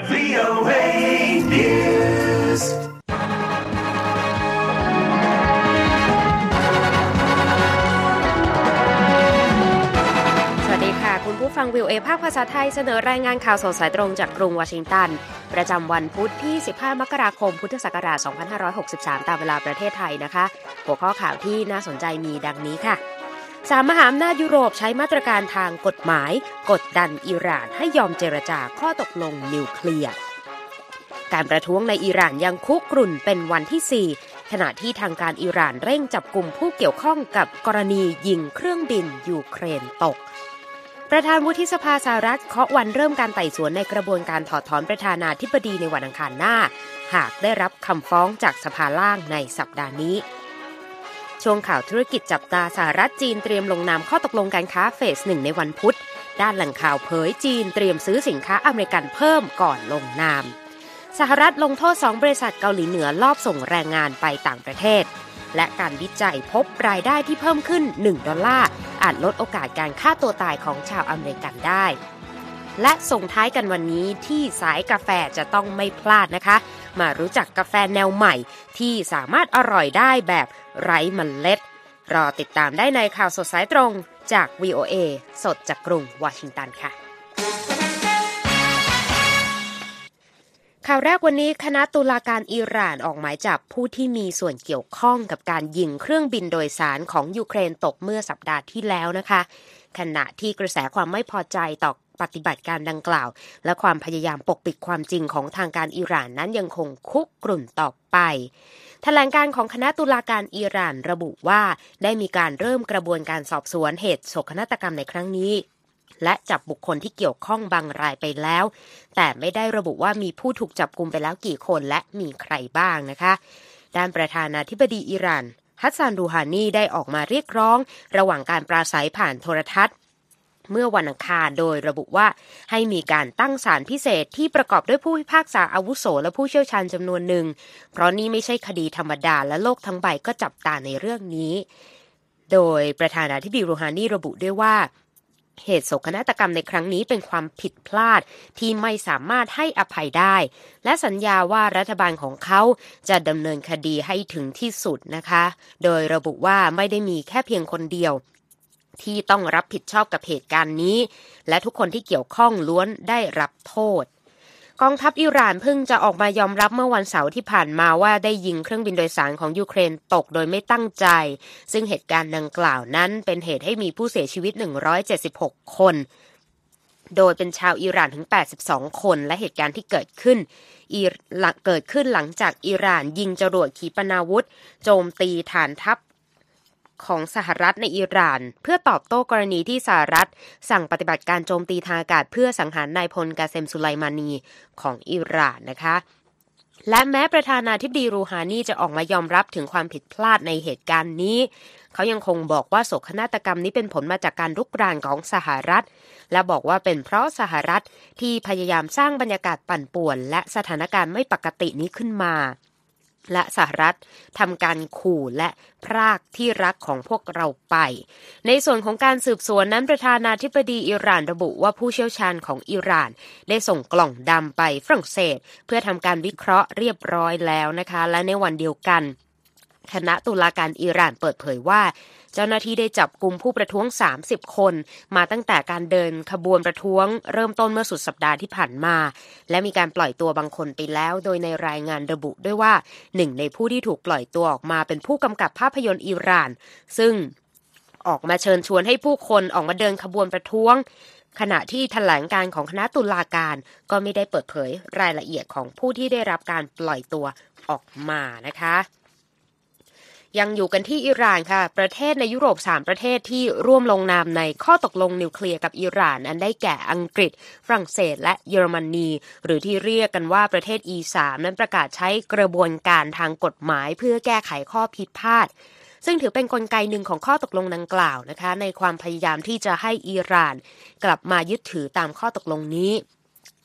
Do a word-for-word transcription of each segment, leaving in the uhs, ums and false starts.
วี โอ เอ News คุณผู้ฟัง วี โอ เอ ภาคภาษาไทยเสนอรายงานข่าวสดสายตรงจากกรุงวอชิงตันประจำวันพุธที่สิบห้ามกราคมพุทธศักราชสองพันห้าร้อยหกสิบสามตามเวลาประเทศไทยนะคะหัวข้อข่าวที่น่าสนใจมีดังนี้ค่ะสามมหาอำนาจยุโรปใช้มาตรการทางกฎหมายกดดันอิหร่านให้ยอมเจรจาข้อตกลงนิวเคลียร์การประท้วงในอิหร่านยังคุกรุ่นเป็นวันที่สี่ขณะที่ทางการอิหร่านเร่งจับกุมผู้เกี่ยวข้องกับกรณียิงเครื่องบินยูเครนตกประธานวุฒิสภาสหรัฐเคาะวันเริ่มการไต่สวนในกระบวนการถอดถอนประธานาธิบดีในวันอังคารหน้าหากได้รับคำฟ้องจากสภาล่างในสัปดาห์นี้ช่วงข่าวธุรกิจจับตาสหรัฐจีนเตรียมลงนามข้อตกลงการค้าเฟสหนึ่งในวันพุธด้านแหล่งข่าวเผยจีนเตรียมซื้อสินค้าอเมริกันเพิ่มก่อนลงนามสหรัฐลงโทษสองบริษัทเกาหลีเหนือลอบส่งแรงงานไปต่างประเทศและการวิจัยพบรายได้ที่เพิ่มขึ้นหนึ่งดอลลาร์อาจลดโอกาสการฆ่าตัวตายของชาวอเมริกันได้และส่งท้ายกันวันนี้ที่สายกาแฟจะต้องไม่พลาดนะคะมารู้จักกาแฟแนวใหม่ที่สามารถอร่อยได้แบบไร้เมล็ดรอติดตามได้ในข่าวสดสายตรงจาก วี โอ เอ สดจากกรุงวอชิงตันค่ะข่าวแรกวันนี้คณะตุลาการอิหร่านออกหมายจับผู้ที่มีส่วนเกี่ยวข้องกับการยิงเครื่องบินโดยสารของยูเครนตกเมื่อสัปดาห์ที่แล้วนะคะขณะที่กระแสความไม่พอใจต่อปฏิบัติการดังกล่าวและความพยายามปกปิดความจริงของทางการอิหร่านนั้นยังคงคุกรุ่นต่อไปแถลงการของคณะตุลาการอิหร่านระบุว่าได้มีการเริ่มกระบวนการสอบสวนเหตุโศกนาฏกรรมในครั้งนี้และจับบุคคลที่เกี่ยวข้องบางรายไปแล้วแต่ไม่ได้ระบุว่ามีผู้ถูกจับกุมไปแล้วกี่คนและมีใครบ้างนะคะด้านประธานาธิบดีอิหร่านฮัสซานรูฮานีได้ออกมาเรียกร้องระหว่างการปราศัยผ่านโทรทัศน์เมื่อวันอังคารโดยระบุว่าให้มีการตั้งศาลพิเศษที่ประกอบด้วยผู้พิพากษาอาวุโสและผู้เชี่ยวชาญจำนวนหนึ่งเพราะนี่ไม่ใช่คดีธรรมดาและโลกทั้งใบก็จับตาในเรื่องนี้โดยประธานาธิบดีรูฮานีระบุด้วยว่าเหตุโศกนาฏกรรมในครั้งนี้เป็นความผิดพลาดที่ไม่สามารถให้อภัยได้และสัญญาว่ารัฐบาลของเขาจะดำเนินคดีให้ถึงที่สุดนะคะโดยระบุว่าไม่ได้มีแค่เพียงคนเดียวที่ต้องรับผิดชอบกับเหตุการณ์นี้และทุกคนที่เกี่ยวข้องล้วนได้รับโทษกองทัพอิหร่านเพิ่งจะออกมายอมรับเมื่อวันเสาร์ที่ผ่านมาว่าได้ยิงเครื่องบินโดยสารของยูเครนตกโดยไม่ตั้งใจซึ่งเหตุการณ์ดังกล่าวนั้นเป็นเหตุให้มีผู้เสียชีวิตหนึ่งร้อยเจ็ดสิบหกคนโดยเป็นชาวอิหร่านถึงแปดสิบสองคนและเหตุการณ์ที่เกิดขึ้นเกิดขึ้นหลังจากอิหร่านยิงจรวดขีปนาวุธโจมตีฐานทัพของสหรัฐในอิหร่านเพื่อตอบโต้กรณีที่สหรัฐสั่งปฏิบัติการโจมตีทางอากาศเพื่อสังหารนายพลกาเซมสุไลมานีของอิหร่านนะคะและแม้ประธานาธิบดีรูฮานีจะออกมายอมรับถึงความผิดพลาดในเหตุการณ์นี้เขายังคงบอกว่าโศกนาฏกรรมนี้เป็นผลมาจากการรุกรานของสหรัฐและบอกว่าเป็นเพราะสหรัฐที่พยายามสร้างบรรยากาศปั่นป่วนและสถานการณ์ไม่ปกตินี้ขึ้นมาและสหรัฐทำการขู่และพรากที่รักของพวกเราไปในส่วนของการสืบสวนนั้นประธานาธิบดีอิหร่านระบุว่าผู้เชี่ยวชาญของอิหร่านได้ส่งกล่องดำไปฝรั่งเศสเพื่อทำการวิเคราะห์เรียบร้อยแล้วนะคะและในวันเดียวกันคณะตุลาการอิหร่านเปิดเผยว่าเจ้าหน้าที่ได้จับกุมผู้ประท้วงสามสิบคนมาตั้งแต่การเดินขบวนประท้วงเริ่มต้นเมื่อสุดสัปดาห์ที่ผ่านมาและมีการปล่อยตัวบางคนไปแล้วโดยในรายงานระบุด้วยว่าหนึ่งในผู้ที่ถูกปล่อยตัวออกมาเป็นผู้กำกับภาพยนตร์อิหร่านซึ่งออกมาเชิญชวนให้ผู้คนออกมาเดินขบวนประท้วงขณะที่แถลงการของคณะตุลาการก็ไม่ได้เปิดเผยรายละเอียดของผู้ที่ได้รับการปล่อยตัวออกมานะคะยังอยู่กันที่อิหร่านค่ะประเทศในยุโรปสามประเทศที่ร่วมลงนามในข้อตกลงนิวเคลียร์กับอิหร่านอันได้แก่อังกฤษฝรั่งเศสและเยอรมนีหรือที่เรียกกันว่าประเทศ อี สาม นั้นประกาศใช้กระบวนการทางกฎหมายเพื่อแก้ไขข้อพิพาทซึ่งถือเป็นกลไกหนึ่งของข้อตกลงดังกล่าวนะคะในความพยายามที่จะให้อิหร่านกลับมายึดถือตามข้อตกลงนี้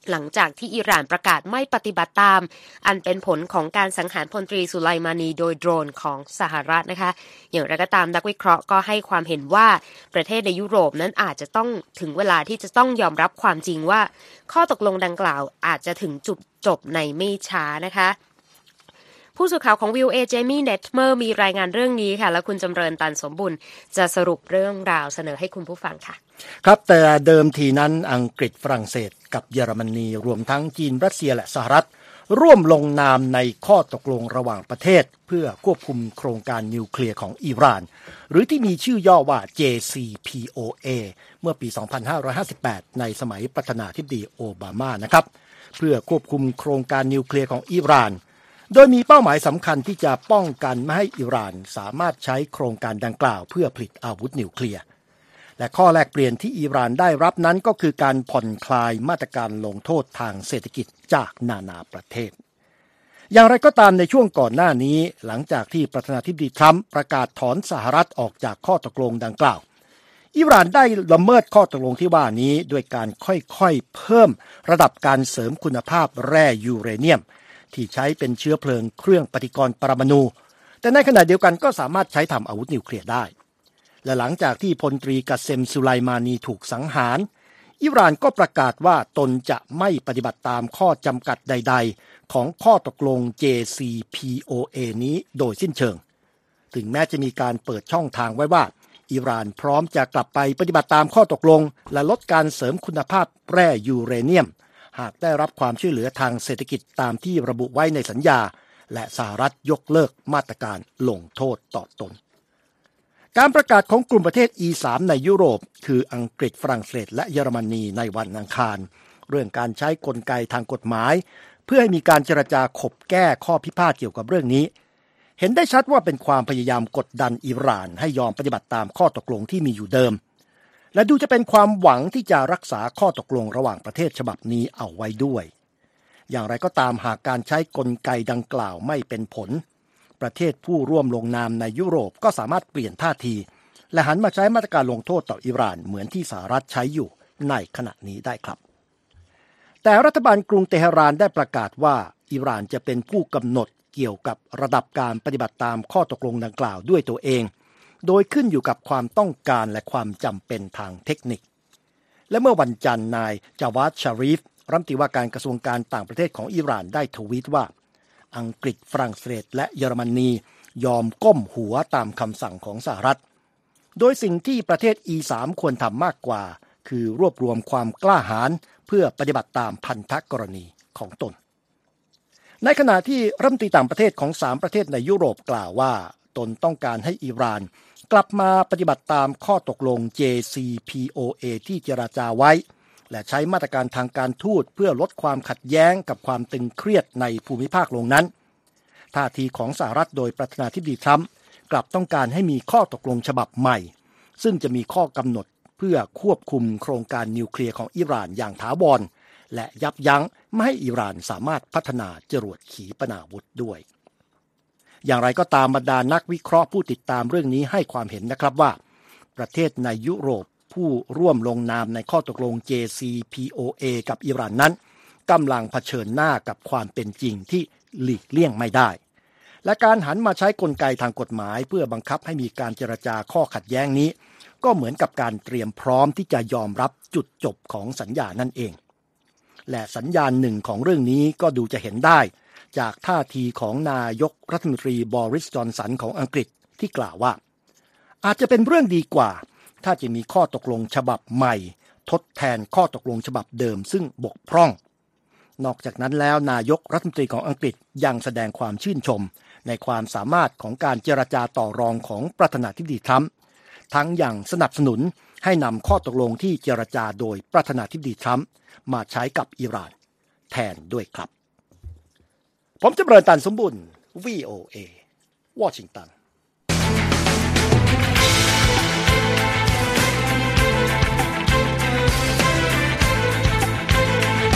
หลังจากที่อิหร่านประกาศไม่ปฏิบัติตามอันเป็นผลของการสังหารพลตรีสุไลมานีโดยโดรนของสหรัฐนะคะอย่างไรก็ตามนักวิเคราะห์ก็ให้ความเห็นว่าประเทศในยุโรปนั้นอาจจะต้องถึงเวลาที่จะต้องยอมรับความจริงว่าข้อตกลงดังกล่าวอาจจะถึงจุดจบในไม่ช้านะคะผู้สื่อข่าวของ วี โอ เอ เจมี่เนตเมอร์มีรายงานเรื่องนี้ค่ะแล้วคุณจำเริญตันสมบุญจะสรุปเรื่องราวเสนอให้คุณผู้ฟังค่ะครับแต่เดิมทีนั้นอังกฤษฝรั่งเศสกับเยอรมนีรวมทั้งจีนรัสเซียและสหรัฐร่วมลงนามในข้อตกลงระหว่างประเทศเพื่อควบคุมโครงการนิวเคลียร์ของอิหร่านหรือที่มีชื่อย่อว่า เจ ซี พี โอ เอ เมื่อปี สองพันห้าร้อยห้าสิบแปด ในสมัยประธานาธิบดีโอบามานะครับเพื่อควบคุมโครงการนิวเคลียร์ของอิหร่านโดยมีเป้าหมายสำคัญที่จะป้องกันไม่ให้อิหร่านสามารถใช้โครงการดังกล่าวเพื่อผลิตอาวุธนิวเคลียร์และข้อแลกเปลี่ยนที่อิหร่านได้รับนั้นก็คือการผ่อนคลายมาตรการลงโทษทางเศรษฐกิจจากนานาประเทศอย่างไรก็ตามในช่วงก่อนหน้านี้หลังจากที่ประธานาธิบดีทรัมป์ประกาศถอนสหรัฐออกจากข้อตกลงดังกล่าวอิหร่านได้ละเมิดข้อตกลงที่ว่านี้ด้วยการค่อยๆเพิ่มระดับการเสริมคุณภาพแร่ยูเรเนียมที่ใช้เป็นเชื้อเพลิงเครื่องปฏิกรณ์ปรมาณูแต่ในขณะเดียวกันก็สามารถใช้ทำอาวุธนิวเคลียร์ได้และหลังจากที่พลตรีกาเซมสุไลมานีถูกสังหารอิหร่านก็ประกาศว่าตนจะไม่ปฏิบัติตามข้อจำกัดใดๆของข้อตกลง เจ ซี พี โอ เอ นี้โดยสิ้นเชิงถึงแม้จะมีการเปิดช่องทางไว้ว่าอิหร่านพร้อมจะกลับไปปฏิบัติตามข้อตกลงและลดการเสริมคุณภาพแร่ยูเรเนียมหากได้รับความช่วยเหลือทางเศรษฐกิจตามที่ระบุไว้ในสัญญาและสหรัฐยกเลิกมาตรการลงโทษต่อตนการประกาศของกลุ่มประเทศ อี สาม ในยุโรปคืออังกฤษฝรั่งเศสและเยอรมนีในวันอังคารเรื่องการใช้กลไกทางกฎหมายเพื่อให้มีการเจรจาขบแก้ข้อพิพาทเกี่ยวกับเรื่องนี้เห็นได้ชัดว่าเป็นความพยายามกดดันอิหร่านให้ยอมปฏิบัติตามข้อตกลงที่มีอยู่เดิมและดูจะเป็นความหวังที่จะรักษาข้อตกลงระหว่างประเทศฉบับนี้เอาไว้ด้วยอย่างไรก็ตามหากการใช้กลไกดังกล่าวไม่เป็นผลประเทศผู้ร่วมลงนามในยุโรปก็สามารถเปลี่ยนท่าทีและหันมาใช้มาตรการลงโทษต่ออิหร่านเหมือนที่สหรัฐใช้อยู่ในขณะนี้ได้ครับแต่รัฐบาลกรุงเตหะรานได้ประกาศว่าอิหร่านจะเป็นผู้กำหนดเกี่ยวกับระดับการปฏิบัติตามข้อตกลงดังกล่าวด้วยตัวเองโดยขึ้นอยู่กับความต้องการและความจำเป็นทางเทคนิคและเมื่อวันจันทร์นายจาวาดชารีฟรัฐมนตรีว่าการกระทรวงการต่างประเทศของอิหร่านได้ทวีตว่าอังกฤษฝรั่งเศสและเยอรมนียอมก้มหัวตามคำสั่งของสหรัฐโดยสิ่งที่ประเทศ อี สาม ควรทำมากกว่าคือรวบรวมความกล้าหาญเพื่อปฏิบัติตามพันธกรณีของตนในขณะที่รัฐมนตรีต่างประเทศของสามประเทศในยุโรปกล่าวว่าตนต้องการให้อิหร่านกลับมาปฏิบัติตามข้อตกลง เจ ซี พี โอ เอ ที่เจรจาไว้และใช้มาตรการทางการทูตเพื่อลดความขัดแย้งกับความตึงเครียดในภูมิภาคลงนั้นท่าทีของสหรัฐโดยประธานาธิบดีทรัมป์กลับต้องการให้มีข้อตกลงฉบับใหม่ซึ่งจะมีข้อกำหนดเพื่อควบคุมโครงการนิวเคลียร์ของอิหร่านอย่างถาวรและยับยั้งไม่ให้อิหร่านสามารถพัฒนาจรวดขีปนาวุธด้วยอย่างไรก็ตามบรรดานักวิเคราะห์ผู้ติดตามเรื่องนี้ให้ความเห็นนะครับว่าประเทศในยุโรปผู้ร่วมลงนามในข้อตกลง เจ ซี พี โอ เอ กับอิหร่านนั้นกำลังเผชิญหน้ากับความเป็นจริงที่หลีกเลี่ยงไม่ได้และการหันมาใช้กลไกทางกฎหมายเพื่อบังคับให้มีการเจรจาข้อขัดแย้งนี้ก็เหมือนกับการเตรียมพร้อมที่จะยอมรับจุดจบของสัญญานั่นเองและสัญญาณหนึ่งของเรื่องนี้ก็ดูจะเห็นได้จากท่าทีของนายกรัฐมนตรีบอริส จอนสันของอังกฤษที่กล่าวว่าอาจจะเป็นเรื่องดีกว่าถ้าจะมีข้อตกลงฉบับใหม่ทดแทนข้อตกลงฉบับเดิมซึ่งบกพร่องนอกจากนั้นแล้วนายกรัฐมนตรีของอังกฤษยังแสดงความชื่นชมในความสามารถของการเจรจาต่อรองของประธานาธิบดีทรัมป์ทั้งอย่างสนับสนุนให้นำข้อตกลงที่เจรจาโดยประธานาธิบดีทรัมป์มาใช้กับอิหร่านแทนด้วยครับผมจำเริญตันสมบุญ วี โอ เอ วอชิงตัน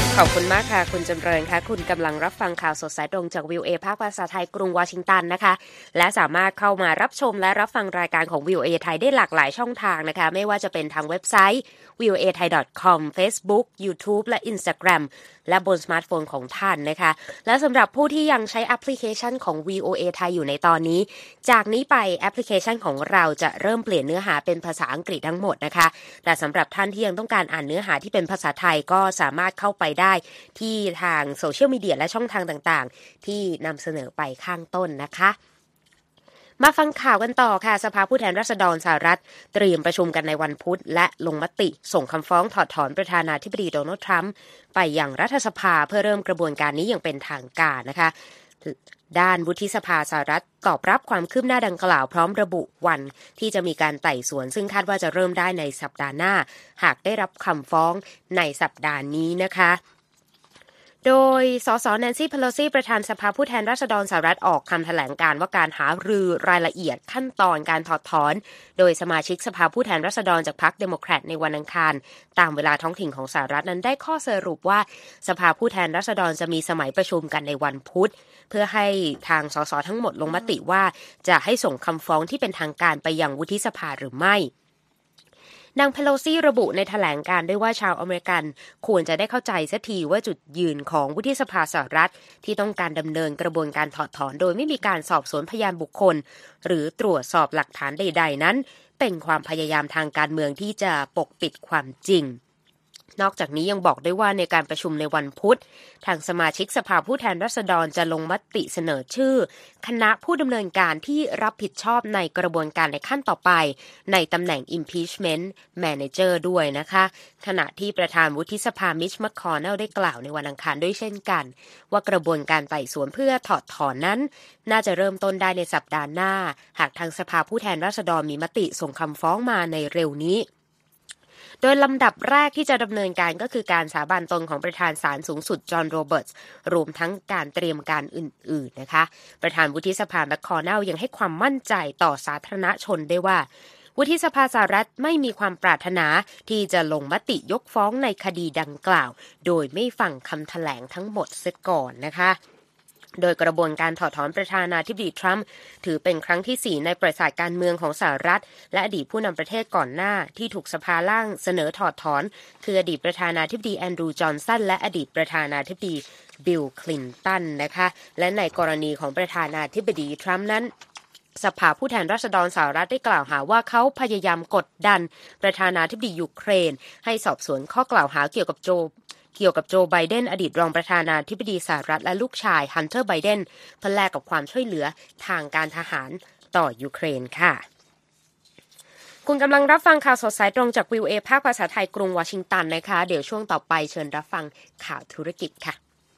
ขอบคุณมากค่ะคุณจำเริญค่ะคุณกำลังรับฟังข่าวสดสายตรงจาก วี โอ เอ ภาคภาษาไทยกรุงวอชิงตันนะคะและสามารถเข้ามารับชมและรับฟังรายการของ วี โอ เอ ไทยได้หลากหลายช่องทางนะคะไม่ว่าจะเป็นทางเว็บไซต์ วี โอ เอ ไทย ดอท คอม Facebook YouTube และ Instagram และบนสมาร์ทโฟนของท่านนะคะและสำหรับผู้ที่ยังใช้แอปพลิเคชันของ วี โอ เอ ไทยอยู่ในตอนนี้จากนี้ไปแอปพลิเคชันของเราจะเริ่มเปลี่ยนเนื้อหาเป็นภาษาอังกฤษทั้งหมดนะคะแต่สำหรับท่านที่ยังต้องการอ่านเนื้อหาที่เป็นภาษาไทยก็สามารถเข้าไปได้ที่ทางโซเชียลมีเดียและช่องทางต่างๆที่นำเสนอไปข้างต้นนะคะมาฟังข่าวกันต่อค่ะสภาผู้แทนราษฎรสหรัฐเตรียมประชุมกันในวันพุธและลงมติส่งคำฟ้องถอดถอนประธานาธิบดีโดนัลด์ทรัมป์ไปยังรัฐสภาเพื่อเริ่มกระบวนการนี้อย่างเป็นทางการนะคะด้านวุฒิสภาสหรัฐตอบรับความคืบหน้าดังกล่าวพร้อมระบุวันที่จะมีการไต่สวนซึ่งคาดว่าจะเริ่มได้ในสัปดาห์หน้าหากได้รับคำฟ้องในสัปดาห์นี้นะคะโดยสสแนนซี่เพโลซีประธานสภาผู้แทนราษฎรสหรัฐออกคำแถลงการว่าการหารือรายละเอียดขั้นตอนการถอดถอนโดยสมาชิกสภาผู้แทนราษฎรจากพรรคเดโมแครตในวันอังคารตามเวลาท้องถิ่นของสหรัฐนั้นได้ข้อสรุปว่าสภาผู้แทนราษฎรจะมีสมัยประชุมกันในวันพุธเพื่อให้ทางสสทั้งหมดลงมติว่าจะให้ส่งคำฟ้องที่เป็นทางการไปยังวุฒิสภาหรือไม่นางเพโลซีระบุในแถลงการด้วยว่าชาวอเมริกันควรจะได้เข้าใจเสียทีว่าจุดยืนของวุฒิสภาสหรัฐที่ต้องการดำเนินกระบวนการถอดถอนโดยไม่มีการสอบสวนพยานบุคคลหรือตรวจสอบหลักฐานใดๆนั้นเป็นความพยายามทางการเมืองที่จะปกปิดความจริงนอกจากนี้ยังบอกด้วยว่าในการประชุมในวันพุธทางสมาชิกสภาผู้แทนราษฎรจะลงมติเสนอชื่อคณะผู้ดำเนินการที่รับผิดชอบในกระบวนการในขั้นต่อไปในตำแหน่ง impeachment manager ด้วยนะคะขณะที่ประธานวุฒิสภามิชแมคคอนเนลได้กล่าวในวันอังคารด้วยเช่นกันว่ากระบวนการไต่สวนเพื่อถอดถอนนั้นน่าจะเริ่มต้นได้ในสัปดาห์หน้าหากทางสภาผู้แทนราษฎรมีมติส่งคำฟ้องมาในเร็วนี้โดยลำดับแรกที่จะดำเนินการก็คือการสาบานตนของประธานศาลสูงสุดจอห์นโรเบิร์ตส์รวมทั้งการเตรียมการอื่นๆนะคะประธานวุฒิสภาแมคคอนเนลยังให้ความมั่นใจต่อสาธารณชนได้ว่าวุฒิสภาสหรัฐไม่มีความปรารถนาที่จะลงมติยกฟ้องในคดีดังกล่าวโดยไม่ฟังคำแถลงทั้งหมดเสียก่อนนะคะโดยกระบวนการถอดถอนประธานาธิบดีทรัมป์ถือเป็นครั้งที่สี่ในประวัติศาสตร์การเมืองของสหรัฐและอดีตผู้นำประเทศก่อนหน้าที่ถูกสภาล่างเสนอถอดถอนคืออดีตประธานาธิบดีแอนดรูว์จอห์นสันและอดีตประธานาธิบดีบิลคลินตันนะคะและในกรณีของประธานาธิบดีทรัมป์นั้นสภาผู้แทนราษฎรสหรัฐได้กล่าวหาว่าเขาพยายามกดดันประธานาธิบดียูเครนให้สอบสวนข้อกล่าวหาเกี่ยวกับโจเกี่ยวกับโจไบเดนอดีตรองประธานาธิบดีสหรัฐและลูกชายฮันเตอร์ไบเดนเพื่อแลกกับความช่วยเหลือทางการทหารต่อยูเครนค่ะคุณกำลังรับฟังข่าวสดสายตรงจาก วี โอ เอ ภาคภาษาไทยกรุงวอชิงตันนะคะเดี๋ยวช่วงต่อไปเชิญรับฟังข่าวธุรกิจค่ะ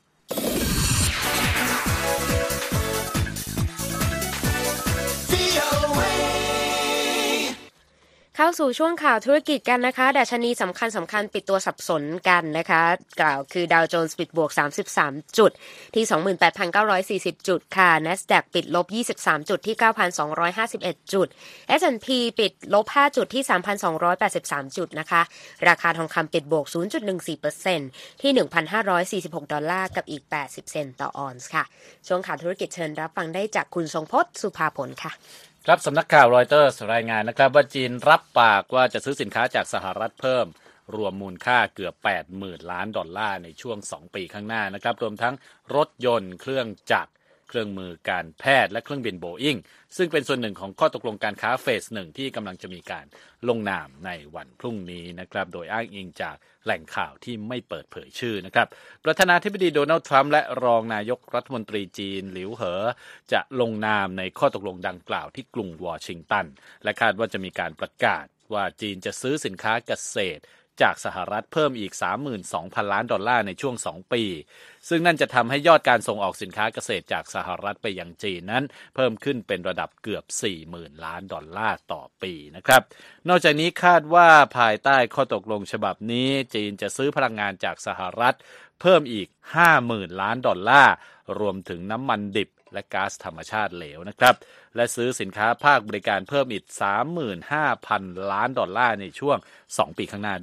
เข้าสู่ช่วงข่าวธุรกิจกันนะคะดัชนีสำคัญสำคัญปิดตัวสับสนกันนะคะกล่าวคือดาวโจนส์ปิดบวกสามสิบสามจุดที่ สองหมื่นแปดพันเก้าร้อยสี่สิบ จุดค่ะ NASDAQ ปิดลบยี่สิบสามจุดที่ เก้าพันสองร้อยห้าสิบเอ็ด จุด เอส แอนด์ พี ปิดลบห้าจุดที่ สามพันสองร้อยแปดสิบสาม จุดนะคะราคาทองคำปิดบวก ศูนย์จุดหนึ่งสี่เปอร์เซ็นต์ ที่ หนึ่งพันห้าร้อยสี่สิบหก ดอลลาร์กับอีกแปดสิบเซนต์ต่อออนซ์ค่ะช่วงข่าวธุรกิจเชิญรับฟังได้จากคุณทรงพจน์สุภาผลค่ะครับสำนักข่าวรอยเตอร์สรายงานนะครับว่าจีนรับปากว่าจะซื้อสินค้าจากสหรัฐเพิ่มรวมมูลค่าเกือบ แปดหมื่น ล้านดอลลาร์ในช่วงสองปีข้างหน้านะครับรวมทั้งรถยนต์เครื่องจักรเครื่องมือการแพทย์และเครื่องบินโบอิ้งซึ่งเป็นส่วนหนึ่งของข้อตกลงการค้าเฟสหนึ่งที่กำลังจะมีการลงนามในวันพรุ่งนี้นะครับโดยอ้างอิงจากแหล่งข่าวที่ไม่เปิดเผยชื่อนะครับประธานาธิบดีโดนัลด์ทรัมป์และรองนายกรัฐมนตรีจีนหลิวเหอจะลงนามในข้อตกลงดังกล่าวที่กรุงวอชิงตันและคาดว่าจะมีการประกาศว่าจีนจะซื้อสินค้าเกษตรจากสหรัฐเพิ่มอีก สามหมื่นสองพัน ล้านดอลลาร์ในช่วงสองปีซึ่งนั่นจะทำให้ยอดการส่งออกสินค้าเกษตรจากสหรัฐไปยังจีนนั้นเพิ่มขึ้นเป็นระดับเกือบ สี่หมื่น ล้านดอลลาร์ต่อปีนะครับนอกจากนี้คาดว่าภายใต้ข้อตกลงฉบับนี้จีนจะซื้อพลังงานจากสหรัฐเพิ่มอีก ห้าหมื่น ล้านดอลลาร์รวมถึงน้ำมันดิบและก๊าซธรรมชาติเหลวนะครับและซื้อสินค้าภาคบริการเพิ่มอีก สามหมื่นห้าพัน ล้านดอลลาร์ในช่วงสองปีข้างหน้าด้วย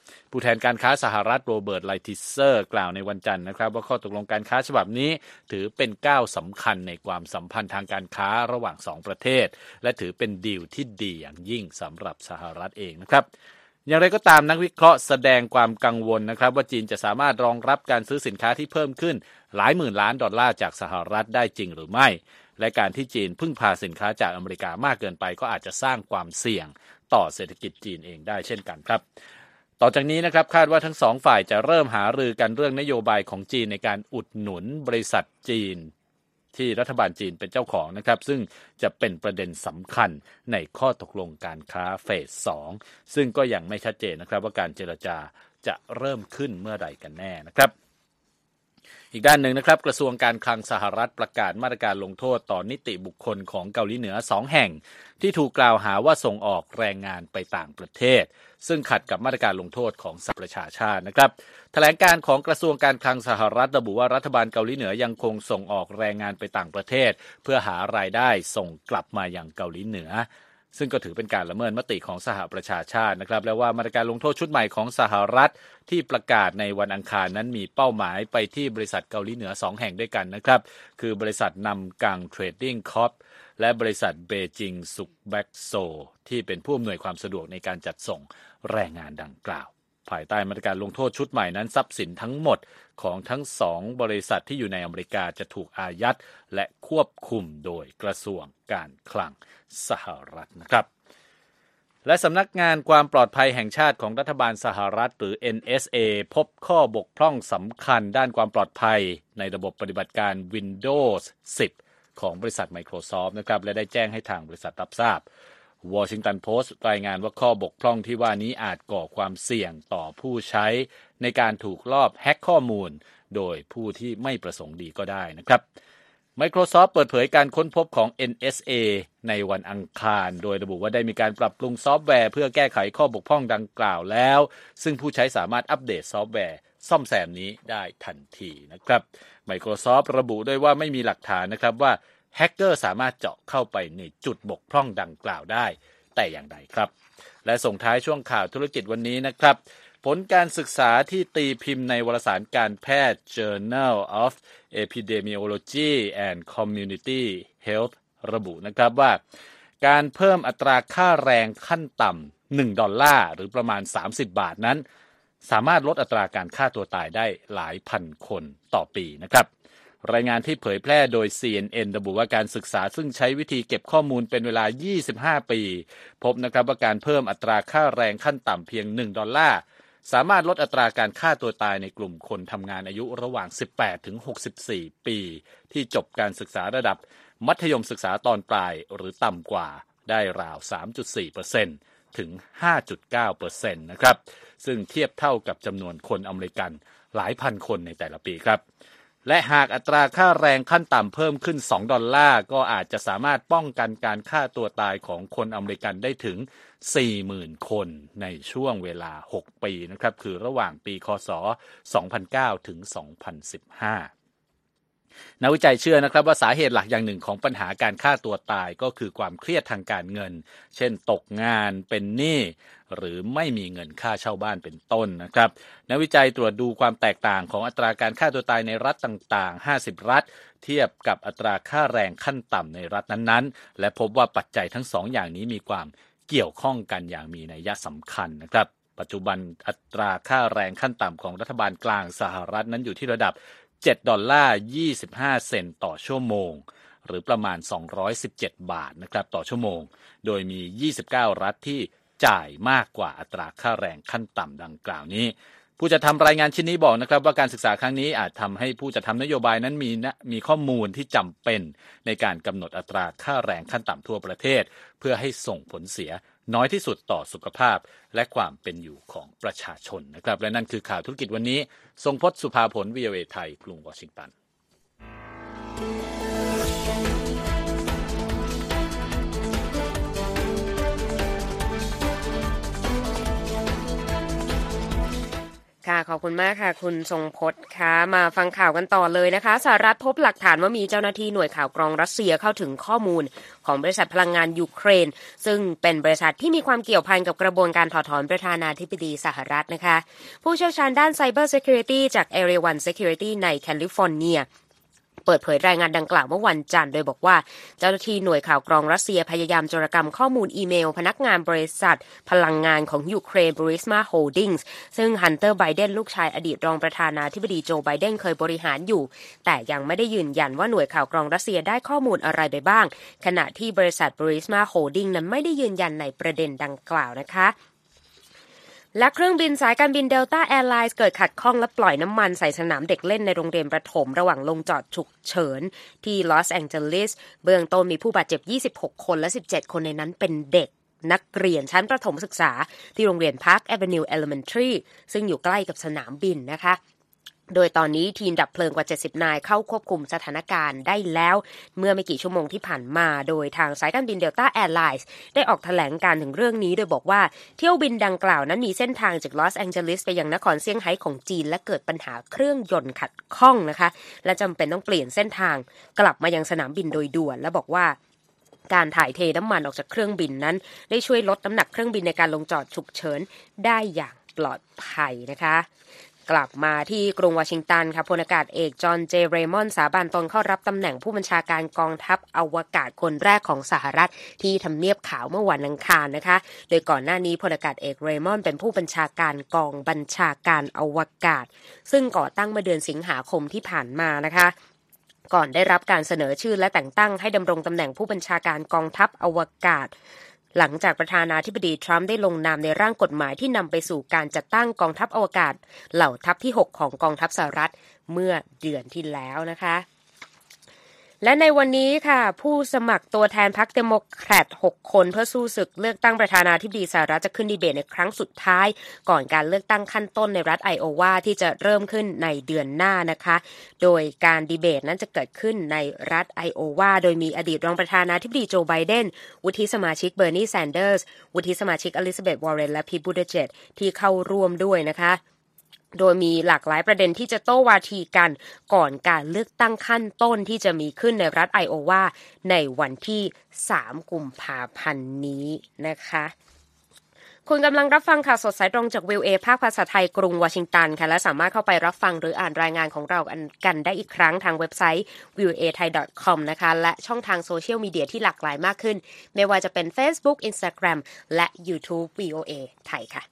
ผู้แทนการค้าสหรัฐโรเบิร์ตไลทิเซอร์กล่าวในวันจันทร์นะครับว่าข้อตกลงการค้าฉบับนี้ถือเป็นก้าวสำคัญในความสัมพันธ์ทางการค้าระหว่างสองประเทศและถือเป็นดีลที่ดีอย่างยิ่งสำหรับสหรัฐเองนะครับอย่างไรก็ตามนักวิเคราะห์แสดงความกังวลนะครับว่าจีนจะสามารถรองรับการซื้อสินค้าที่เพิ่มขึ้นหลายหมื่นล้านดอลลาร์จากสหรัฐได้จริงหรือไม่และการที่จีนพึ่งพาสินค้าจากอเมริกามากเกินไปก็อาจจะสร้างความเสี่ยงต่อเศรษฐกิจจีนเองได้เช่นกันครับต่อจากนี้นะครับคาดว่าทั้งสองฝ่ายจะเริ่มหารือกันเรื่องนโยบายของจีนในการอุดหนุนบริษัทจีนที่รัฐบาลจีนเป็นเจ้าของนะครับซึ่งจะเป็นประเด็นสำคัญในข้อตกลงการค้าเฟสสองซึ่งก็ยังไม่ชัดเจนนะครับว่าการเจรจาจะเริ่มขึ้นเมื่อใดกันแน่นะครับอีกด้านหนึ่งนะครับกระทรวงการคลังสหรัฐประกาศมาตรการลงโทษต่อนิติบุคคลของเกาหลีเหนือสองแห่งที่ถูกกล่าวหาว่าส่งออกแรงงานไปต่างประเทศซึ่งขัดกับมาตรการลงโทษของสหประชาชาตินะครับแถลงการของกระทรวงการคลังสหรัฐระบุว่ารัฐบาลเกาหลีเหนือยังคงส่งออกแรงงานไปต่างประเทศเพื่อหารายได้ส่งกลับมายังเกาหลีเหนือซึ่งก็ถือเป็นการละเมิดมติของสหประชาชาตินะครับและว่ามาตรการลงโทษชุดใหม่ของสหรัฐที่ประกาศในวันอังคารนั้นมีเป้าหมายไปที่บริษัทเกาหลีเหนือสองแห่งด้วยกันนะครับคือบริษัทนำกังเทรดดิ้งคอร์ปและบริษัทเบจิงซุกแบ็กโซที่เป็นผู้อำนวยความสะดวกในการจัดส่งแรงงานดังกล่าวภายใต้มาตรการลงโทษชุดใหม่นั้นทรัพย์สินทั้งหมดของทั้งสองบริษัทที่อยู่ในอเมริกาจะถูกอายัดและควบคุมโดยกระทรวงการคลังสหรัฐนะครับและสำนักงานความปลอดภัยแห่งชาติของรัฐบาลสหรัฐหรือ เอ็น เอส เอ พบข้อบกพร่องสำคัญด้านความปลอดภัยในระบบปฏิบัติการ Windows สิบ ของบริษัท Microsoft นะครับและได้แจ้งให้ทางบริษัทรับทราบ Washington Post รายงานว่าข้อบกพร่องที่ว่านี้อาจก่อความเสี่ยงต่อผู้ใช้ในการถูกลอบแฮ็กข้อมูลโดยผู้ที่ไม่ประสงค์ดีก็ได้นะครับMicrosoft เปิดเผยการค้นพบของ เอ็น เอส เอ ในวันอังคารโดยระบุว่าได้มีการปรับปรุงซอฟต์แวร์เพื่อแก้ไขข้อบกพร่องดังกล่าวแล้วซึ่งผู้ใช้สามารถอัปเดตซอฟต์แวร์ซ่อมแซมนี้ได้ทันทีนะครับ Microsoft ระบุด้วยว่าไม่มีหลักฐานนะครับว่าแฮกเกอร์สามารถเจาะเข้าไปในจุดบกพร่องดังกล่าวได้แต่อย่างใดครับและส่งท้ายช่วงข่าวธุรกิจวันนี้นะครับผลการศึกษาที่ตีพิมพ์ในวารสารการแพทย์ Journal of Epidemiology and Community Health ระบุนะครับว่าการเพิ่มอัตราค่าแรงขั้นต่ำหนึ่งดอลลาร์หรือประมาณสามสิบบาทนั้นสามารถลดอัตราการฆ่าตัวตายได้หลายพันคนต่อปีนะครับรายงานที่เผยแพร่โดย ซี เอ็น เอ็น ระบุว่าการศึกษาซึ่งใช้วิธีเก็บข้อมูลเป็นเวลายี่สิบห้าปีพบนะครับว่าการเพิ่มอัตราค่าแรงขั้นต่ำเพียงหนึ่งดอลลาร์สามารถลดอัตราการฆ่าตัวตายในกลุ่มคนทำงานอายุระหว่างสิบแปดถึงหกสิบสี่ปีที่จบการศึกษาระดับมัธยมศึกษาตอนปลายหรือต่ำกว่าได้ราว สามจุดสี่เปอร์เซ็นต์ ถึง ห้าจุดเก้าเปอร์เซ็นต์ นะครับซึ่งเทียบเท่ากับจำนวนคนอเมริกันหลายพันคนในแต่ละปีครับและหากอัตราค่าแรงขั้นต่ำเพิ่มขึ้นสองดอลลาร์ก็อาจจะสามารถป้องกันการฆ่าตัวตายของคนอเมริกันได้ถึง สี่หมื่น คนในช่วงเวลาหกปีนะครับคือระหว่างปีค.ศ. สองพันเก้าถึงสองพันสิบห้านักวิจัยเชื่อนะครับว่าสาเหตุหลักอย่างหนึ่งของปัญหาการฆ่าตัวตายก็คือความเครียดทางการเงินเช่นตกงานเป็นหนี้หรือไม่มีเงินค่าเช่าบ้านเป็นต้นนะครับนักวิจัยตรวจดูความแตกต่างของอัตราการฆ่าตัวตายในรัฐต่างๆห้าสิบรัฐเทียบกับอัตราค่าแรงขั้นต่ำในรัฐนั้นๆและพบว่าปัจจัยทั้งสองอย่างนี้มีความเกี่ยวข้องกันอย่างมีนัยสำคัญนะครับปัจจุบันอัตราค่าแรงขั้นต่ำของรัฐบาลกลางสหรัฐนั้นอยู่ที่ระดับเจ็ดดอลลาร์ยี่สิบห้าเซนต์ต่อชั่วโมงหรือประมาณสองร้อยสิบเจ็ดบาทนะครับต่อชั่วโมงโดยมียี่สิบเก้ารัฐที่จ่ายมากกว่าอัตราค่าแรงขั้นต่ำดังกล่าวนี้ผู้จัดทำรายงานชิ้นนี้บอกนะครับว่าการศึกษาครั้งนี้อาจทำให้ผู้จัดทำนโยบายนั้นมีมีข้อมูลที่จำเป็นในการกำหนดอัตราค่าแรงขั้นต่ำทั่วประเทศเพื่อให้ส่งผลเสียน้อยที่สุดต่อสุขภาพและความเป็นอยู่ของประชาชนนะครับและนั่นคือข่าวธุรกิจวันนี้ทรงพจน์สุภาผล วี โอ เอ ไทยกรุงวอชิงตันค่ะขอบคุณมากค่ะคุณทรงพจน์ค่ะมาฟังข่าวกันต่อเลยนะคะสหรัฐพบหลักฐานว่ามีเจ้าหน้าที่หน่วยข่าวกรองรัสเซียเข้าถึงข้อมูลของบริษัทพลังงานยูเครนซึ่งเป็นบริษัทที่มีความเกี่ยวพันกับกระบวนการถอดถอนประธานาธิบดีสหรัฐนะคะผู้เชี่ยวชาญด้าน Cyber Security จาก Area วัน Security ในแคลิฟอร์เนียเปิดเผยรายงานดังกล่าวเมื่อวันจันทร์โดยบอกว่าเจ้าหน้าที่หน่วยข่าวกรองรัสเซียพยายามโจรกรรมข้อมูลอีเมลพนักงานบริษัทพลังงานของยูเครน Burisma Holdings ซึ่งฮันเตอร์ไบเดนลูกชายอดีตรองประธานาธิบดีโจไบเดนเคยบริหารอยู่แต่ยังไม่ได้ยืนยันว่าหน่วยข่าวกรองรัสเซียได้ข้อมูลอะไรไปบ้างขณะที่บริษัท Burisma Holdings นั้นไม่ได้ยืนยันในประเด็นดังกล่าวนะคะและเครื่องบินสายการบิน Delta Airlines เกิดขัดข้องและปล่อยน้ำมันใส่สนามเด็กเล่นในโรงเรียนประถมระหว่างลงจอดฉุกเฉินที่ลอสแองเจลิสเบื้องต้นมีผู้บาดเจ็บยี่สิบหกคนและสิบเจ็ดคนในนั้นเป็นเด็กนักเรียนชั้นประถมศึกษาที่โรงเรียน Park Avenue Elementary ซึ่งอยู่ใกล้กับสนามบินนะคะโดยตอนนี้ทีมดับเพลิงกว่าเจ็ดสิบนายเข้าควบคุมสถานการณ์ได้แล้วเมื่อไม่กี่ชั่วโมงที่ผ่านมาโดยทางสายการบิน Delta Airlines ได้ออกแถลงการถึงเรื่องนี้โดยบอกว่าเที่ยวบินดังกล่าวนั้นมีเส้นทางจากลอสแองเจลิสไปยังนครเซี่ยงไฮ้ของจีนและเกิดปัญหาเครื่องยนต์ขัดข้องนะคะและจำเป็นต้องเปลี่ยนเส้นทางกลับมายังสนามบินโดยด่วนและบอกว่าการถ่ายเทน้ำมันออกจากเครื่องบินนั้นได้ช่วยลดน้ำหนักเครื่องบินในการลงจอดฉุกเฉินได้อย่างปลอดภัยนะคะกลับมาที่กรุงวอชิงตันค่ะพลอากาศเอกจอห์นเจเรมอนสาบานตนเข้ารับตำแหน่งผู้บัญชาการกองทัพอวกาศคนแรกของสหรัฐที่ทำเนียบขาวเมื่อวันอังคารนะคะโดยก่อนหน้านี้พลอากาศเอกเรมอนเป็นผู้บัญชาการกองบัญชาการอวกาศซึ่งก่อตั้งเมื่อเดือนสิงหาคมที่ผ่านมานะคะก่อนได้รับการเสนอชื่อและแต่งตั้งให้ดำรงตำแหน่งผู้บัญชาการกองทัพอวกาศหลังจากประธานาธิบดีทรัมป์ได้ลงนามในร่างกฎหมายที่นำไปสู่การจัดตั้งกองทัพอวกาศเหล่าทัพที่หกของกองทัพสหรัฐเมื่อเดือนที่แล้วนะคะและในวันนี้ค่ะผู้สมัครตัวแทนพรรคเดโมแครตหกคนเพื่อสู้ศึกเลือกตั้งประธานาธิบดีสหรัฐจะขึ้นดีเบตในครั้งสุดท้ายก่อนการเลือกตั้งขั้นต้นในรัฐไอโอวาที่จะเริ่มขึ้นในเดือนหน้านะคะโดยการดีเบตนั้นจะเกิดขึ้นในรัฐไอโอวาโดยมีอดีตรองประธานาธิบดีโจไบเดนวุฒิสมาชิกเบอร์นีแซนเดอร์สวุฒิสมาชิกอลิซาเบธวอร์เรนและพีทบูติเจจที่เข้าร่วมด้วยนะคะโดยมีหลากหลายประเด็นที่จะโต้วาทีกันก่อนการเลือกตั้งขั้นต้นที่จะมีขึ้นในรัฐไอโอวาในวันที่สามกุมภาพันธ์นี้นะคะคุณกำลังรับฟังข่าวสดสายตรงจาก วี โอ เอ ภาคภาษาไทยกรุงวอชิงตันค่ะและสามารถเข้าไปรับฟังหรืออ่านรายงานของเรากันได้อีกครั้งทางเว็บไซต์ วี โอ เอ ไทย ดอท คอม นะคะและช่องทางโซเชียลมีเดียที่หลากหลายมากขึ้นไม่ว่าจะเป็น Facebook Instagram และ YouTube วี โอ เอ ไทยค่ะ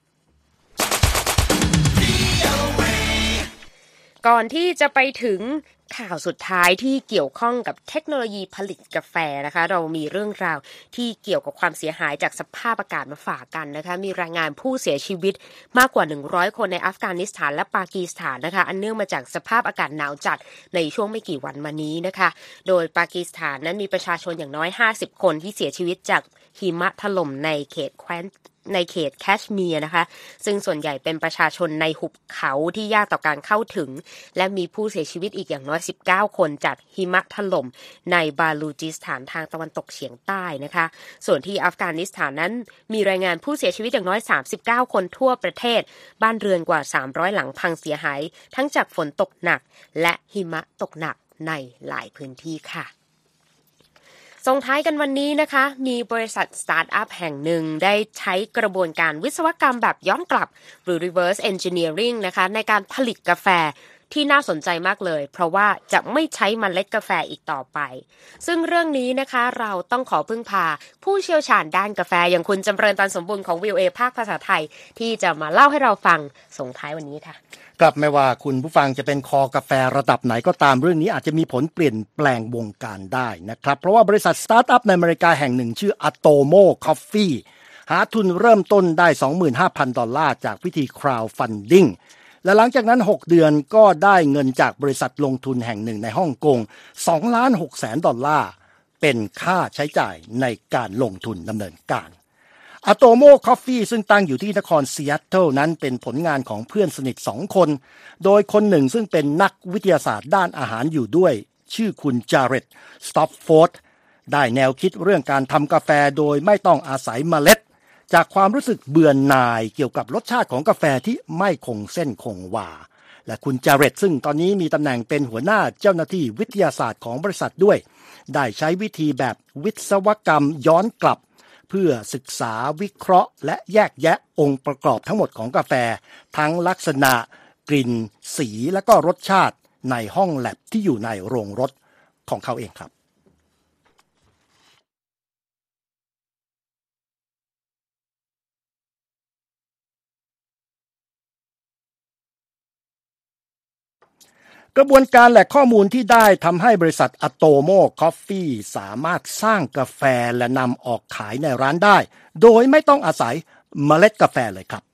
ก่อนที่จะไปถึงข่าวสุดท้ายที่เกี่ยวข้องกับเทคโนโลยีผลิตกาแฟนะคะเรามีเรื่องราวที่เกี่ยวกับความเสียหายจากสภาพอากาศมาฝากกันนะคะมีรายงานผู้เสียชีวิตมากกว่าหนึ่งร้อยคนในอัฟกานิสถานและปากีสถานนะคะอันเนื่องมาจากสภาพอากาศหนาวจัดในช่วงไม่กี่วันมานี้นะคะโดยปากีสถานนั้นมีประชาชนอย่างน้อยห้าสิบคนที่เสียชีวิตจากหิมะถล่มในเขตแคว้นในเขตแคชเมียร์นะคะซึ่งส่วนใหญ่เป็นประชาชนในหุบเขาที่ยากต่อการเข้าถึงและมีผู้เสียชีวิตอีกอย่างน้อยสิบเก้าคนจากหิมะถล่มในบาลูจิสถานทางตะวันตกเฉียงใต้นะคะส่วนที่อัฟกานิสถานนั้นมีรายงานผู้เสียชีวิตอย่างน้อยสามสิบเก้าคนทั่วประเทศบ้านเรือนกว่าสามร้อยหลังพังเสียหายทั้งจากฝนตกหนักและหิมะตกหนักในหลายพื้นที่ค่ะส่งท้ายกันวันนี้นะคะมีบริษัทสตาร์ทอัพแห่งหนึ่งได้ใช้กระบวนการวิศวกรรมแบบย้อนกลับหรือ reverse engineering นะคะในการผลิตกาแฟที่น่าสนใจมากเลยเพราะว่าจะไม่ใช้เมล็ดกาแฟอีกต่อไปซึ่งเรื่องนี้นะคะเราต้องขอพึ่งพาผู้เชี่ยวชาญด้านกาแฟอย่างคุณจำเริญตันสมบูรณ์ของ วี โอ เอ ภาคภาษาไทยที่จะมาเล่าให้เราฟังส่งท้ายวันนี้ค่ะกลับไม่ว่าคุณผู้ฟังจะเป็นคอกาแฟระดับไหนก็ตามเรื่องนี้อาจจะมีผลเปลี่ยนแปลงวงการได้นะครับเพราะว่าบริษัทสตาร์ทอัพในอเมริกาแห่งหนึ่งชื่อ Atomo Coffee หาทุนเริ่มต้นได้ สองหมื่นห้าพัน ดอลลาร์จากวิธี crowdfunding และหลังจากนั้นหกเดือนก็ได้เงินจากบริษัทลงทุนแห่งหนึ่งในฮ่องกง สองล้านหกแสน ดอลลาร์เป็นค่าใช้จ่ายในการลงทุนดำเนินการAtomo Coffee ซึ่งตั้งอยู่ที่นครซีแอตเทิลนั้นเป็นผลงานของเพื่อนสนิทสองคนโดยคนหนึ่งซึ่งเป็นนักวิทยาศาสตร์ด้านอาหารอยู่ด้วยชื่อคุณจาเร็ตสต็อปโฟร์ดได้แนวคิดเรื่องการทำกาแฟโดยไม่ต้องอาศัยเมล็ดจากความรู้สึกเบื่อหน่ายเกี่ยวกับรสชาติของกาแฟที่ไม่คงเส้นคงวาและคุณจาเร็ตซึ่งตอนนี้มีตำแหน่งเป็นหัวหน้าเจ้าหน้าที่วิทยาศาสตร์ของบริษัทด้วยได้ใช้วิธีแบบวิศวกรรมย้อนกลับเพื่อศึกษาวิเคราะห์และแยกแยะองค์ประกอบทั้งหมดของกาแฟทั้งลักษณะกลิ่นสีและก็รสชาติในห้องแลบที่อยู่ในโรงรถของเขาเองครับกระบวนการและข้อมูลที่ได้ทำให้บริษัท Atomo Coffee สามารถสร้างกาแฟและนำออกขายในร้านได้โดยไม่ต้องอาศัยเมล็ดกาแฟเลยครับ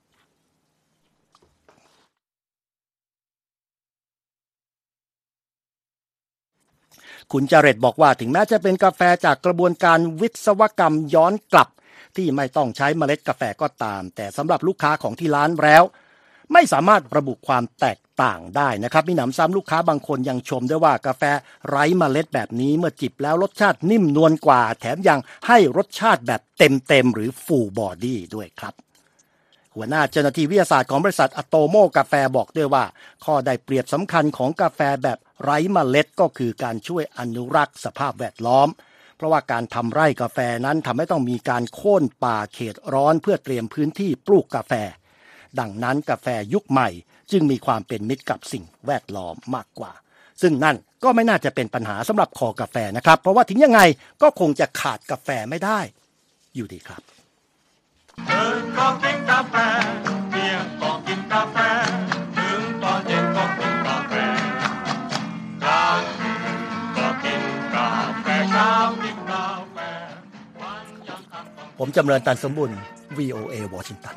คุณจาเร็ตบอกว่าถึงแม้จะเป็นกาแฟจากกระบวนการวิศวกรรมย้อนกลับที่ไม่ต้องใช้เมล็ดกาแฟก็ตามแต่สำหรับลูกค้าของที่ร้านแล้วไม่สามารถระบุความแตกต่างได้นะครับมีหนำซ้ำลูกค้าบางคนยังชมด้วยว่ากาแฟไร้เมล็ดแบบนี้เมื่อจิบแล้วรสชาตินิ่มนวลกว่าแถมยังให้รสชาติแบบเต็มๆหรือ full body ด้วยครับหัวหน้าเจ้าหน้าที่วิทยาศาสตร์ของบริษัท Atomo กาแฟบอกด้วยว่าข้อได้เปรียบสำคัญของกาแฟแบบไร้เมล็ดก็คือการช่วยอนุรักษ์สภาพแวดล้อมเพราะว่าการทำไร่กาแฟนั้นทำให้ต้องมีการโค่นป่าเขตร้อนเพื่อเตรียมพื้นที่ปลูกกาแฟดังนั้นกาแฟยุคใหม่จึงมีความเป็นมิตรกับสิ่งแวดล้อมมากกว่าซึ่งนั่นก็ไม่น่าจะเป็นปัญหาสำหรับคอกาแฟนะครับเพราะว่าถึงยังไงก็คงจะขาดกาแฟไม่ได้อยู่ดีครับเดินก็กินกาแฟเที่ยงก็กินกาแฟถึงตอนเย็นก็กินกาแฟกลางก็กินกาแฟเช้ากินกาแฟวันยังค่ำผมจำเริญตันสมบุญ วี โอ เอ วอชิงตัน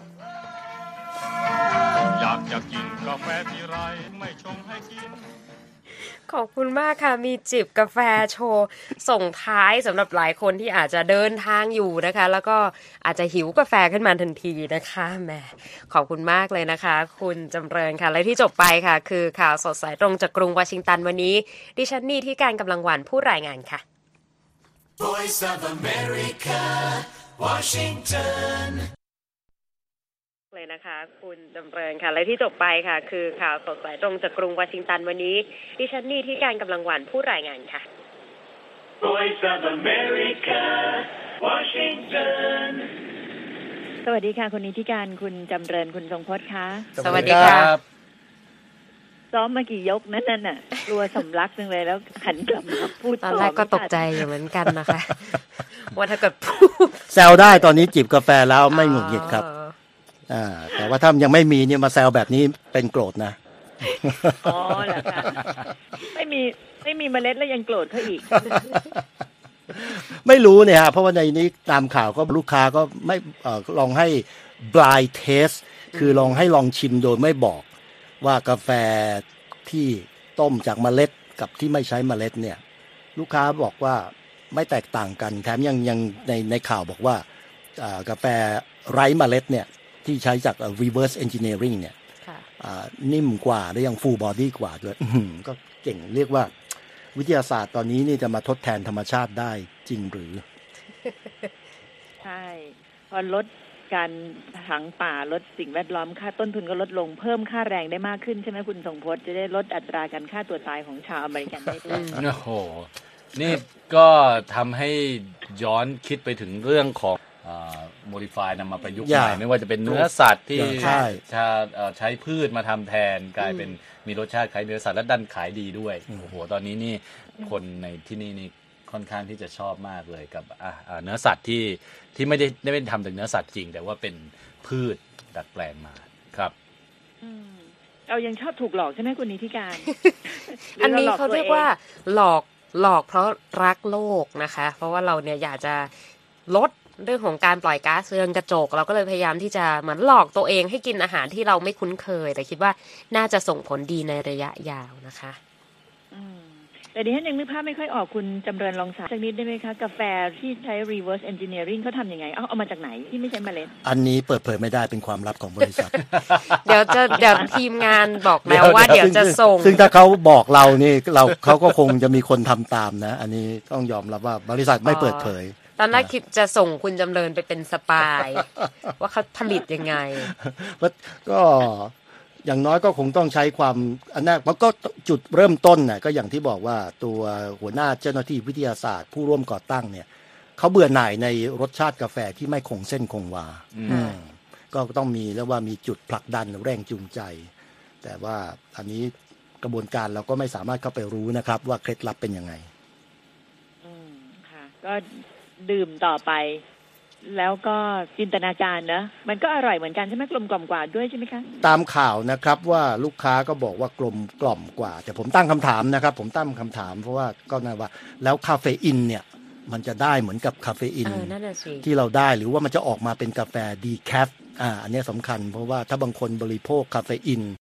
อยากจะกินกาแฟที่ไรไม่ชงให้กินขอบคุณมากค่ะมีจิบกาแฟโชว์ส่งท้ายสำหรับหลายคนที่อาจจะเดินทางอยู่นะคะแล้วก็อาจจะหิวกาแฟขึ้นมาทันทีนะคะแหมขอบคุณมากเลยนะคะคุณจำเริญค่ะและที่จบไปค่ะคือข่าวสดสายตรงจากกรุงวอชิงตันวันนี้ดิฉันนี่ที่การกำลังหวานผู้รายงานค่ะ Voice of America Washington เลยนะคะคุณจำเริญค่ะและที่จบไปค่ะคือข่าวสดสายตรงจากกรุงวอชิงตันวันนี้ดิฉันนี่ที่การกำลังหวานผู้รายงานค่ะ Voice of America Washington สวัสดีค่ะคุณนิติการคุณจำเริญคุณทรงพจน์ค่ะสวัสดีครับซ้อมมากี่ยกนั่นน่ะกลัวสำลักจังเลยแล้วหันกลับมาพูดตอนแรกก็ตกใจอยู่เหมือนกันนะคะว่าถ้าเกิดแซวได้ตอนนี้จิบกาแฟแล้วไม่หงุดหงิดครับอ่าแต่ว่าถ้ายังไม่มีเนี่ยมาแซวแบบนี้เป็นโกรธนะอ๋อเหรอคะไม่มีไม่มีเมล็ดแล้วยังโกรธเขาอีกไม่รู้เนี่ยฮะเพราะว่าในนี้ตามข่าวก็ลูกค้าก็ไม่เอ่อลองให้ blind test คือลองให้ลองชิมโดยไม่บอกว่ากาแฟที่ต้มจากเมล็ดกับที่ไม่ใช้เมล็ดเนี่ยลูกค้าบอกว่าไม่แตกต่างกันแถมยังยังในในข่าวบอกว่ากาแฟไร้เมล็ดเนี่ยที่ใช้จาก reverse engineering เนี่ยนิ่มกว่าและยัง full body กว่าด้วยก็เก่งเรียกว่าวิทยาศาสตร์ตอนนี้นี่จะมาทดแทนธรรมชาติได้จริงหรือใช่พอลดการหังป่าลดสิ่งแวดล้อมค่าต้นทุนก็ลดลงเพิ่มค่าแรงได้มากขึ้นใช่ไหมคุณทรงพจน์จะได้ลดอัตราการฆ่าตัวตายของชาวอเมริกันได้ด้วยโอ้โหนี่ก็ทำให้ย้อนคิดไปถึงเรื่องของโมดิฟายนำมาประยุกต์ใหม่ไม่ว่าจะเป็นเนื้อสัตว์ที่ใช้พืชมาทำแทนกลายเป็นมีรสชาติคล้ายเนื้อสัตว์และดันขายดีด้วยโอ้โหตอนนี้นี่คนในที่นี่นี่ค่อนข้างที่จะชอบมากเลยกับเนื้อสัตว์ที่ที่ไม่ได้ไม่ได้ทำจากเนื้อสัตว์จริงแต่ว่าเป็นพืชดัดแปลงมาครับเรายังชอบถูกหลอกใช่ไหมคุณนิติการอันนี้เขาเรียกว่าหลอกหลอกเพราะรักโลกนะคะเพราะว่าเราเนี่ยอยากจะลดเรื่องของการปล่อยก๊าซเรือนกระจกเราก็เลยพยายามที่จะเหมือนหลอกตัวเองให้กินอาหารที่เราไม่คุ้นเคยแต่คิดว่าน่าจะส่งผลดีในระยะยาวนะคะแต่ดิฉันยังนึกภาพไม่ค่อยออกคุณจำเริญลองสาธิตสักนิดได้ไหมคะกาแฟที่ใช้ reverse engineering เขาทำยังไงเอาเอามาจากไหนที่ไม่ใช้เมล็ดอันนี้เปิดเผยไม่ได้เป็นความลับของบริษัทเดี๋ยวจะเดี๋ยวทีมงานบอกแล้วว่าเดี๋ยวจะส่งซึ่งถ้าเขาบอกเรานี่เราเขาก็คงจะมีคนทำตามนะอันนี้ต้องยอมรับว่าบริษัทไม่เปิดเผยตอนแรกคิดจะส่งคุณจำเริญไปเป็นสปาย ว่าเขาผลิตยังไงก็อย่างน้อยก็คงต้องใช้ความอันนั้นมันก็จุดเริ่มต้นน่ะก็อย่างที่บอกว่าตัวหัวหน้าเจ้าหน้าที่วิทยาศาสตร์ผู้ร่วมก่อตั้งเนี่ยเขาเบื่อหน่ายในรสชาติกาแฟที่ไม่คงเส้นคงวาก็ต้องมีแล้วว่ามีจุดผลักดันแรงจูงใจแต่ว่าอันนี้กระบวนการเราก็ไม่สามารถเข้าไปรู้นะครับว่าเคล็ดลับเป็นยังไงอืมค่ะก็ดื่มต่อไปแล้วก็จินตนาการนะมันก็อร่อยเหมือนกันใช่ไหมกลมกล่อมกว่าด้วยใช่ไหมคะตามข่าวนะครับว่าลูกค้าก็บอกว่ากลมกล่อมกว่าแต่ผมตั้งคำถามนะครับผมตั้งคำถามเพราะว่าก็น่าว่าแล้วคาเฟอีนเนี่ยมันจะได้เหมือนกับคาเฟอีนที่เราได้หรือว่ามันจะออกมาเป็นกาแฟดีแคฟอ่าอันนี้สำคัญเพราะว่าถ้าบางคนบริโภคคาเฟอีน